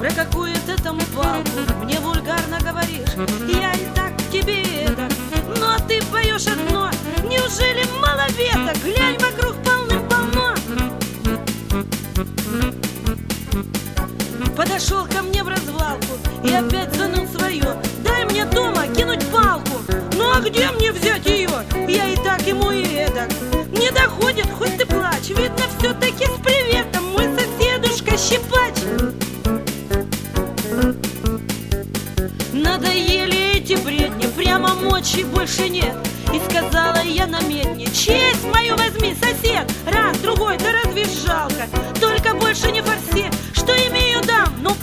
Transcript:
про какую-то там палку мне вульгарно говоришь. Я и так тебе это, но ты поешь одно. Неужели мало веток? Глянь, вокруг полным-полно. Подошел ко мне в развалку и опять заныл свое. Дай мне дома кинуть палку. Ну а где мне взять ее? Я и так ему и эдак. Не доходит, хоть ты плачь. Видно, все-таки с приветом мой соседушка щипач. Надоели эти бредни, прямо мочи больше нет. И сказала я намедни: честь мою возьми, сосед. Раз, другой, да разве жалко? Только больше не форсе. Что имею дам, но